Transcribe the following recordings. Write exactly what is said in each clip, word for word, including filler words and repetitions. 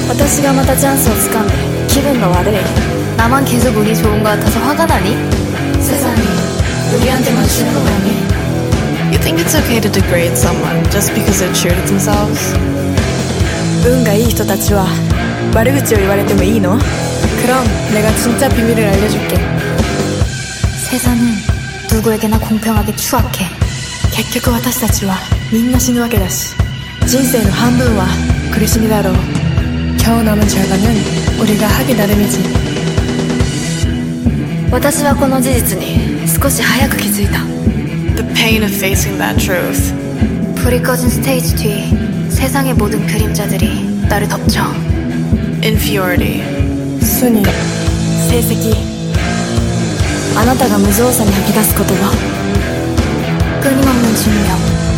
私がまたチャンスをつかんで気分が悪い. 나만 계속 운이 좋은 것 같아서 화가 나니? 세상이 우리한테만 쉬는 거 아니? You think it's okay to degrade someone just because they're true to themselves? 運がいい人たちは悪口を言われてもいいの? 그럼 내가 진짜 비밀을 알려줄게. 세상은 누구에게나 공평하게 추악해. 結局私たちはみんな死ぬわけだし人生の半分は苦しみだろう. 겨우 남은 절반은 우리가 하기 나름이지. 私はこの事実に少し早く気づいた. The pain of facing that truth. 불이 꺼진 스테이지 뒤 세상의 모든 그림자들이 나를 덮쳐. Inferiority. 순위, 세색이. あなたが無造作に吐き出す言葉. 끊임없는 증명.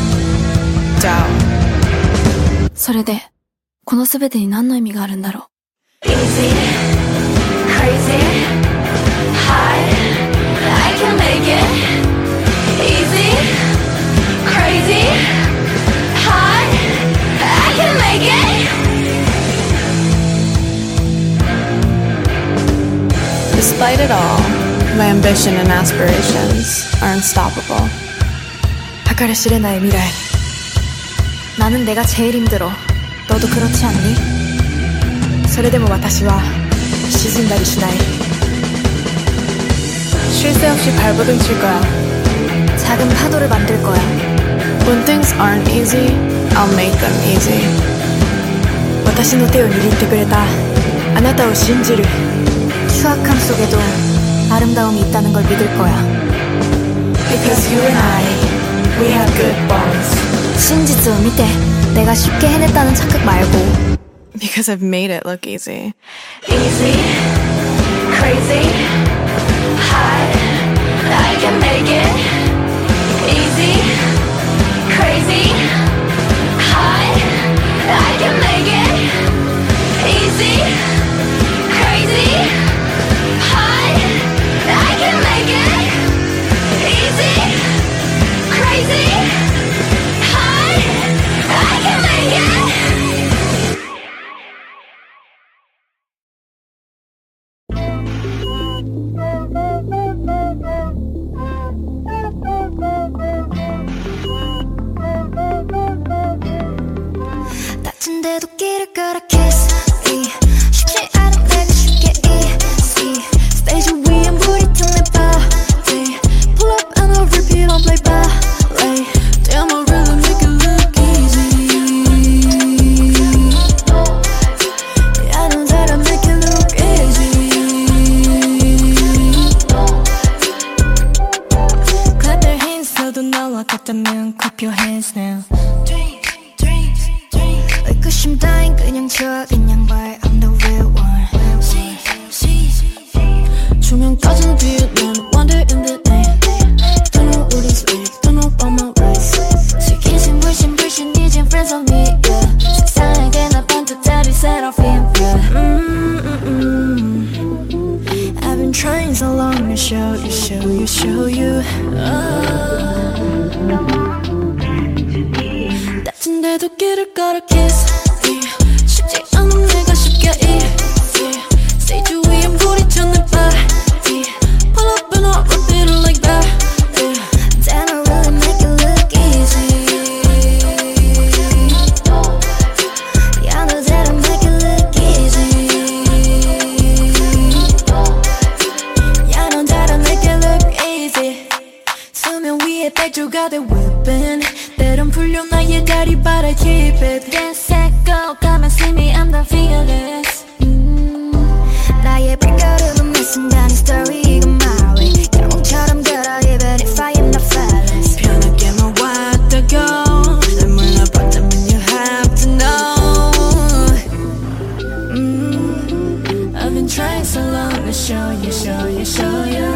Doubt. それでこの全てに何の意味があるんだろう. Easy, crazy, high, I can make it. Easy, crazy, high, I can make it. Despite it all, my ambition and aspirations are unstoppable. 計り知れない未来. 나는 내가 제일 힘들어. 너도 그렇지 않니? それでも私は沈んだりしない. 쉴 새 없이 발버둥 칠 거야. 작은 파도를 만들 거야. When things aren't easy, I'll make them easy. 私の手を握ってくれたあなたを信じる. 추악함 속에도 아름다움이 있다는 걸 믿을 거야. Because you and I, we have good bonds. 진実を見て내가 쉽게 해냈다는 착각 말고. Because I've made it look easy. Easy, crazy, high, I can make it. Easy, crazy, high, I can make it. Easy, crazy, high, I can make it. Easy, crazy, high, I can make it. 다친 데도 길을 걸어 kiss me. 쉽지 않은 내가 쉽게 easy. 스테이지 위엔 불이 튼 내 body. Pull up and I'll repeat on play ballet. Damn, I really make it look easy. I know that I make it look easy. Clap your hands 너도 너와 같다면 clap your hands now. 의구심 따윈 그냥 줘 그냥 말 I'm the real one. 조명 꺼진 뒤에 난 wander in the night. Don't know what it's like, don't know about my race. 슬기신 불신 불신 이젠 friends on me, yeah. 세상에게 나 반듯하리 set off in, yeah. Mm-mm-mm. I've been trying so long to show you, show you, show you. 다친 데도 길을 걸어 kiss me. 쉽지 않은 내가 쉽게 easy. Stage 위엔 불이 튼 내 body. Pull up and I'll repeat it like that. Damn, I really make it look easy. Yeah, I know that I make it look easy. Yeah, I know that I make it look easy. 수면 위에 백조가 돼 whipping. 때론 풀려 나의 다리 but I keep it. Yes, I go, come and see me, I'm the fearless. 음, 나의 발걸음은 매 순간의 story 이건 my way. 영웅처럼 걸어 even if I am not flawless. 편하게만 왔다고 날 몰라봤다면 you have to know. 음, I've been trying so long to show you, show you, show you.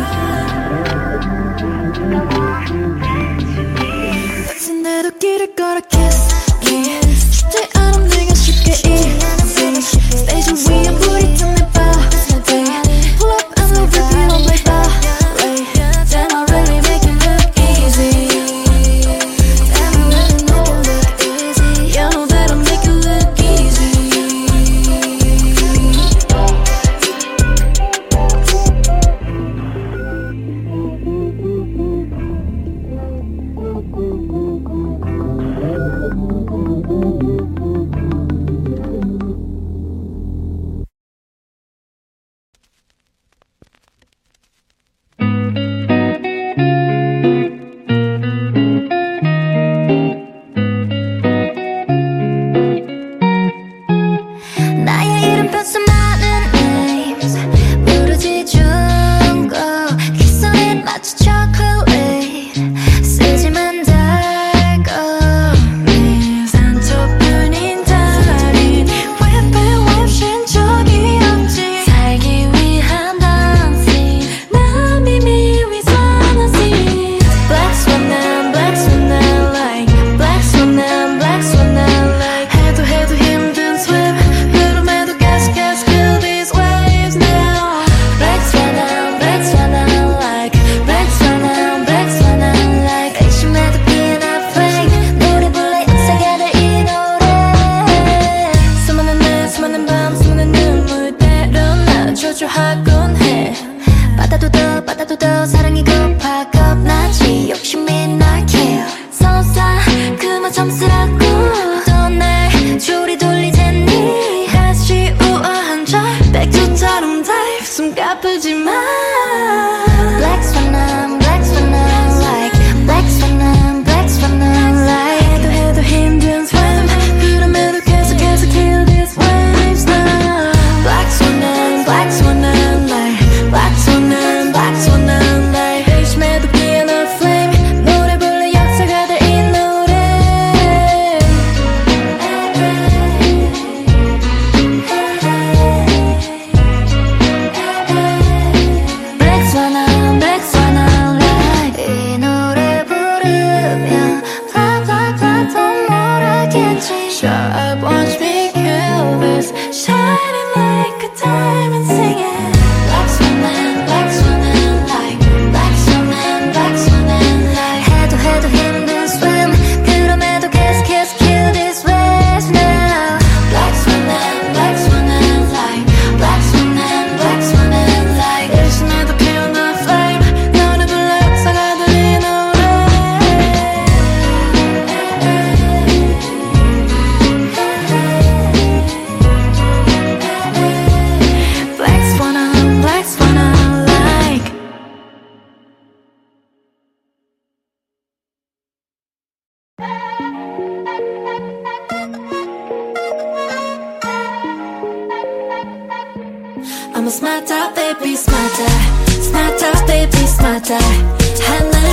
다친 데도 길을 걸어 kiss me. 쉽지 않은 내가 쉽게 easy. 스테이지 위엔 불이 튼 내 body. Pull up and I'll repeat on play ballet. Damn, I really make it look easy. Damn, I really make it look easy. You know that I make it look easy. smarter baby smarter smarter baby smarter 하나